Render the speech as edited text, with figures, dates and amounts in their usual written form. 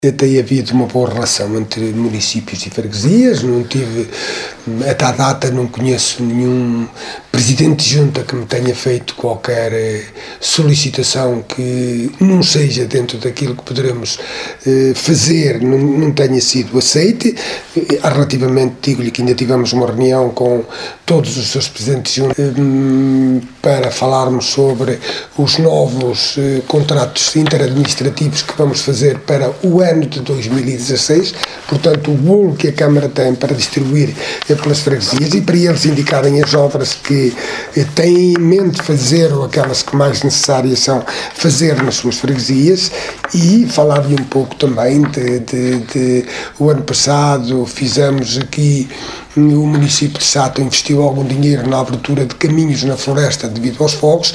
Tem havido uma boa relação entre municípios e freguesias, não tive, até à data não conheço nenhum presidente de junta que me tenha feito qualquer solicitação que não seja dentro daquilo que poderemos fazer, não tenha sido aceite. Relativamente, digo-lhe que ainda tivemos uma reunião com todos os seus presidentes de junta para falarmos sobre os novos contratos interadministrativos que vamos fazer para o ano de 2016, portanto o bolo que a Câmara tem para distribuir pelas freguesias e para eles indicarem as obras que têm em mente fazer ou aquelas que mais necessárias são fazer nas suas freguesias, e falar-lhe um pouco também de o ano passado fizemos aqui, o município de Sátão investiu algum dinheiro na abertura de caminhos na floresta devido aos fogos.